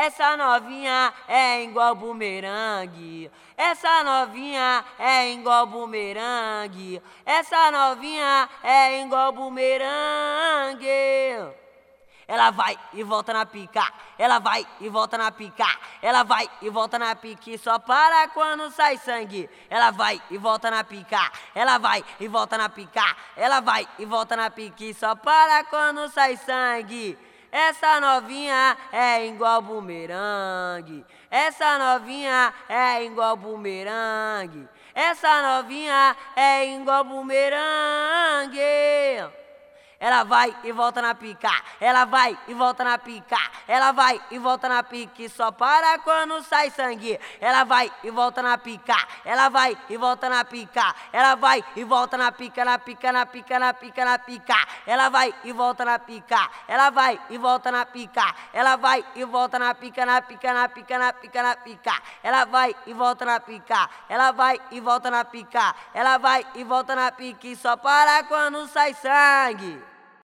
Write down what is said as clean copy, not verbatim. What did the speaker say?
essa novinha é igual bumerangue. Essa novinha é igual bumerangue. Essa novinha é igual bumerangue. Ela vai e volta na pica, ela vai e volta na pica, ela vai e volta na pique, só para quando sai sangue. Ela vai e volta na pica, ela vai e volta na pica, ela vai e volta na pique, só para quando sai sangue. Essa novinha é igual bumerangue. Essa novinha é igual bumerangue. Essa novinha é igual bumerangue. Ela vai e volta na pica, ela vai e volta na pica, ela vai e volta na pique, só para quando sai sangue. Ela vai e volta na pica, ela vai e volta na pica, ela vai e volta na pica, na pica, na pica, na pica, na pica. Ela vai e volta na pica, ela vai e volta na pica, ela vai e volta na pica, na pica, na pica, na pica, na pica. Ela vai e volta na pica, ela vai e volta na pica, ela vai e volta na pique, só para quando sai sangue.